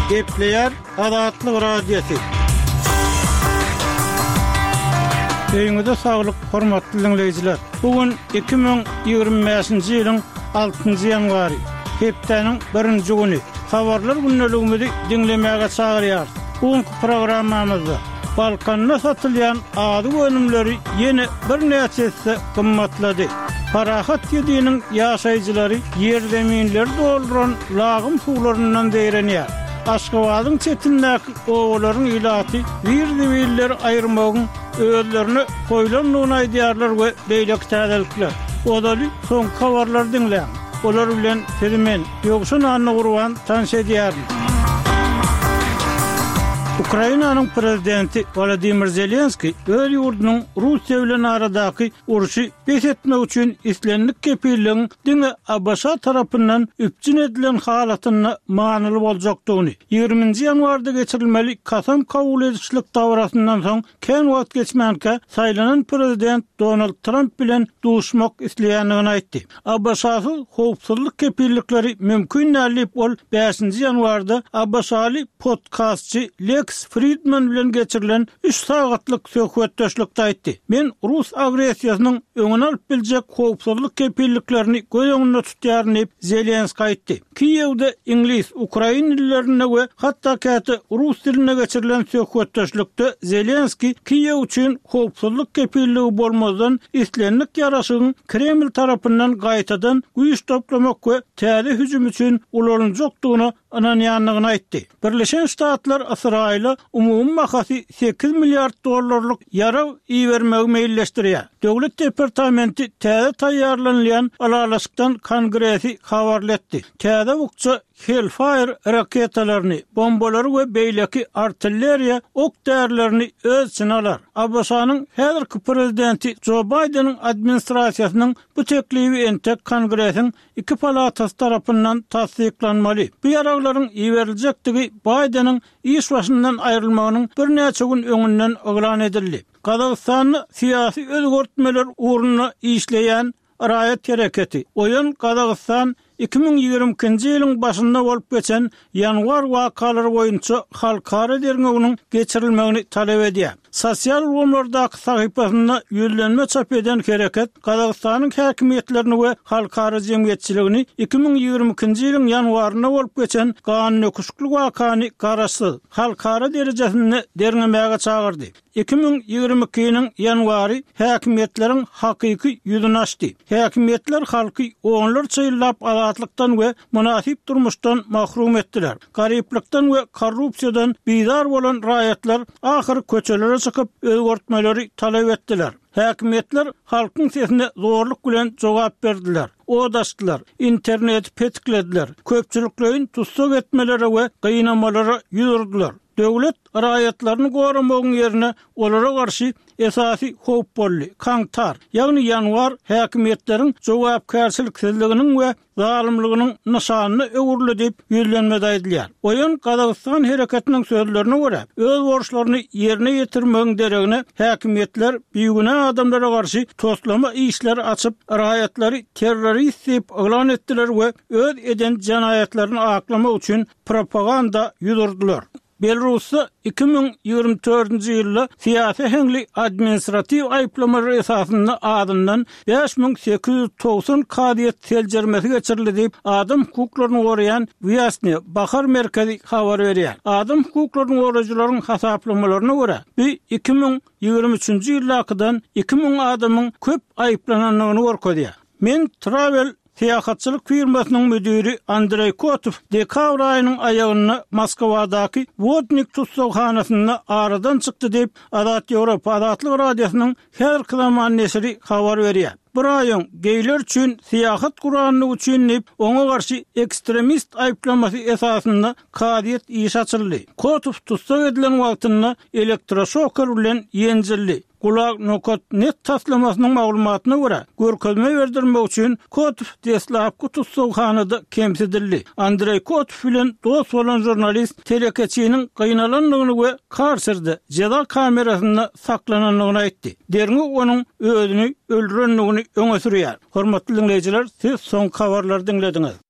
Gepleyer Adatlyk radiosu. Beýiňizde saglyk, hormatly dinleýijiler. Bugün 2025-nji ýylyň 6-njy ýanwary. Hepdeniň 1-nji güni. Habarlar günneligimizi dinlemäge çagyrýar. Bugünkü programmamyzda Balkanda satylýan ady önümleri ýene bir näçesi gymmatlady. Parahat ýediňiň ýaşaýjylary ýerdeminler dolduran lagym suwlaryndan deýrenýär. Aşgabatyň çetindäki owalaryň ilaty bir-birler aýyrmagyň özlerini koýlanlygyny aýdýarlar we beýleki täzelikler. Odaly soň habarlar dinleýän. Olar bilen Fermen ýogşun anny gurwan tanşedýär. Ukrainanyň prezidenti Volodymyr Zelenskiy öz ýurdunyň Russiýa bilen aradaky uruşy beýletmek üçin islenlik kepilligiň diňe Abşa tarapyndan üpjün edilen halatyny manyly boljakdygyny 20-nji ýanwarda geçirilmeli kasam kabul edişlik dawrasyndan soň kän wagt geçmänkä saýlanan prezident Donald Trump bilen duşmak isleýändigini aýtdy. Abşa howpsuzlyk kepillikleri mümkin nädip bol 5-nji ýanwarda Abşaly podcastçy Friedman bilen geçirilen 3 sagatlyk söhbetdeşlikde aýtdy. Men Rus agresiýasynyň öňüni alyp biljek howpsuzlyk kepilliklerini göz öňünde tutýaryn Zelenskiy aýtdy. Kiýewde ingliz, ukrain dillerine we hatda käte rus diline geçirilen söhbetdeşlikde Zelenskiy Kiýew üçin howpsuzlyk kepilligi bolmazdan islenlik ýaraşygyň Kreml tarapyndan gaýtadan güýç toplamak we täze hüjüm üçin ulanjakdygyny ananýanlygyny aýtdy. Birleşen Ştatlar Israýla umumy makasy 8 milliard dollarlyk ýara iýermegi meýilleşdirýär. Döwlet departamenti täze taýýarlanýan alalaşykdan kongresi habarlatdy. Täze wagtça Hellfire raketalaryny, bombalary we beýleki artilleriýa ok därlerini öz içine alar. Abşanyň häzirki prezidenti Joe Biden'ın administrasiýasynyň bu teklibi entek kongresiň 2 palatasy tarapyndan tasdiklanmaly. Bu ýaraglaryň iýeriljekdigi Biden'ın iş başyndan aýrylmagynyň bir näçe gün öňünden oglan edildi. Kazakstanyň syýasy özgörtmeler uğruna işleýän Raýat Hereketi. Oýun Kazakstan 2022-nji ýylyň başynda bolup geçen ýanwar wakalary boýunça halkara derneğiniň geçirilmegini talep edýär. Sosial rewimlerdaky sahypasynda ýüzlenme çap eden Hereket, Kazakstanyň häkimetlerini we halkara jemgyýetçiligini 2022-nji ýylyň ýanwaryna bolup geçen ganyny öküşlik wakany garaşsyz halkara derejesinde dernemäge çagyrdy. 2022-ňyň ýanwary häkimetleriň hakyky ýüzüni açdy. Häkimetler halky onlarça ýyllap azatlıktan we münasip durmuşdan mahrum etdiler. Garyplykdan we korrupsiýadan bizar bolan raýatlar ahyry köçelere çykyp özgörtmeleri talep etdiler. Häkimetler halkyň sesine zorluk bilen jogap berdiler. Odaşdylar, internet petiklediler. Köpçüliklerin tutsak etmeleri we gynamalara ýüzürdiler. Döwlet raýatlaryny goramagyň ýerine olara garşy esasy howp bolly, kaňtar, ýagny ýanwar häkimetleriň jogapkärçiliksizliginiň we zalymlygynyň nyşanyny öwürli diýip ýüzlenmede aýdylýar. Oýun Kazakstan hereketiniň sözlerine görä, öz borçlaryny ýerine ýetirmegiň deregine häkimetler büyügüne adamlara garşy toslama işler açyp raýatlary terrorist diýip oglan etdiler we öz eden janaýatlaryny aklamak üçin propaganda ýudurdylar. Belarusda 2024-nji ýylda syýasy heňli administrativ aýplamalary esasynda adından 5890 kadiýet seljermesi geçirildi diýip adam hukuklaryny goraýan Vyasny Bahar merkezi habar berýär. Adam hukuklaryny goraýjylaryň hasaplamalarına görä, bu 2023-nji ýyldakydan 2000 adamyň köp aýplananlygyny görkezýär. Men Travel Siyahatçılık firmasynyň müdiri Andrey Kotov dekabr aýynyň aýagyna Moskwadaky Vodnik tutsakhanasynda aradan çykdy diýip Azat Ýewropa Azatlyk radiosynyň her kılaman nesiri habar berýär. Bir aýyň geýler üçin siýahat guranyny üçinip oňa garşy ekstremist aýplamasy esasynda kadiýet iş açyldy. Kotov tutsak edilen wagtynda elektroşoker bilen ýenjildi. Kulak nokot net taslamasynyň maglumatyna görä, görkezme berdirmek üçin Kotov deslapky tutsakhanada kemsidildi. Andrey Kotov bilen dost bolan jurnalist telekeçiniň gynananlygyny we karsyrdy. Jeda kamerasynda saklananlygyny aýtdy. Derňi onuň özüni öldürenligini öňe sürýär. Hormatly dinleýijiler, siz soň habarlary dinlediňiz.